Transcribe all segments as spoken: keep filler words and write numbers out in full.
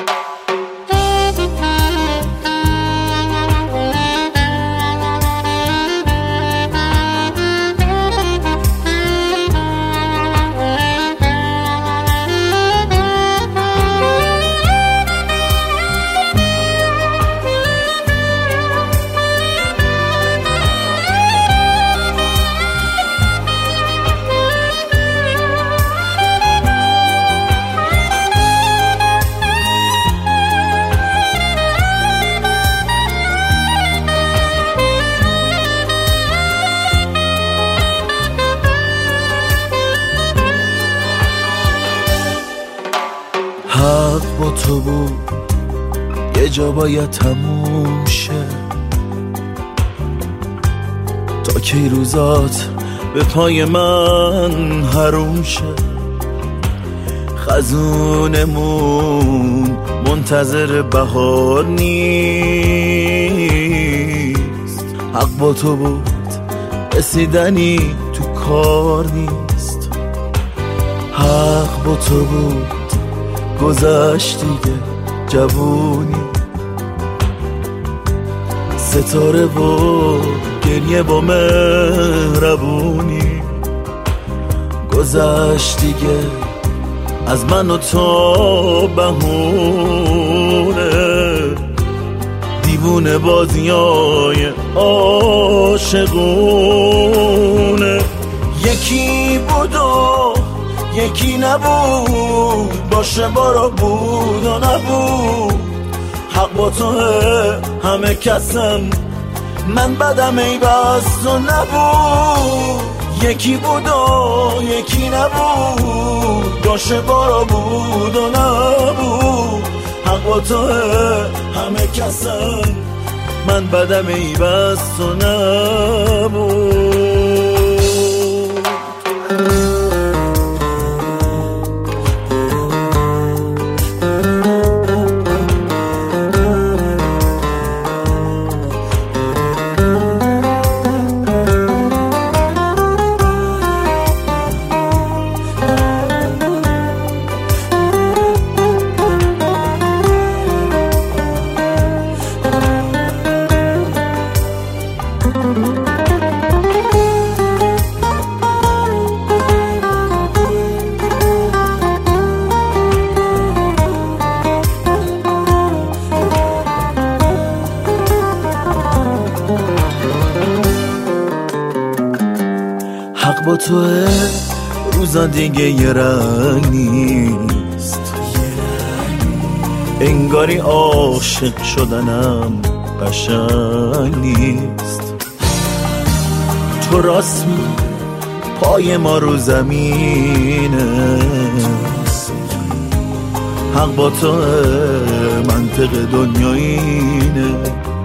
حق با تو بود یه جا باید تموم شه، تا کی روزات به پای من حروم شه. خزونمون منتظر بهار نیست، حق با تو بود رسیدنی تو کار نیست. حق با تو بود گذشت دیگه جوونی، ستاره و گریه با مهربونی. گذشت دیگه از من و تو بهونه، دیوونه بازیای عاشقونه. یکی بود و یکی نبود، باشه بارا بود و نبود. حق با توه همه کسم، من بدم ای بس و نبود. یکی بود و یکی نبود، باشه بارا بود و نبود. حق با توه همه کسم، من بدم ای بس و نبود. حق با توه روزا دیگه یه رنگ نیست، انگاری عاشق شدنم قشنگ نیست. تو راست می پای ما رو زمینه، حق با توه منطق دنیا اینه.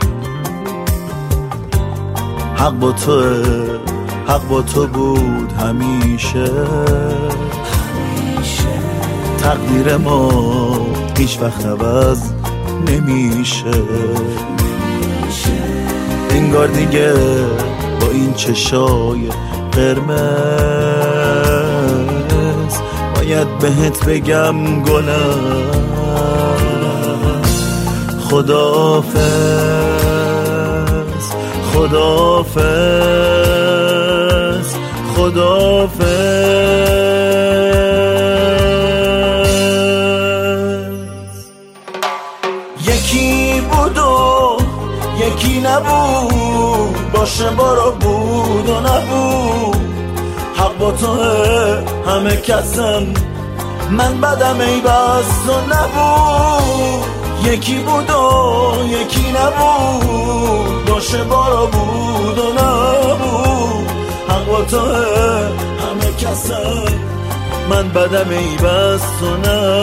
حق با توه، حق با تو بود همیشه. تقدیر ما هیچ وقت عوض نمیشه. انگار دیگه با این چشای قرمز باید بهت بگم گلم خداحافظ، خداحافظ، خداحافظ. یکی بود و یکی نبود، باشه بارا بود و نبود. حق با توه همه کسم، من بدم ای بس و نبود. یکی بود و یکی نبود، باشه بارا بود و نبود. حق با توه همه کسم، من بدم ای بس و نبود.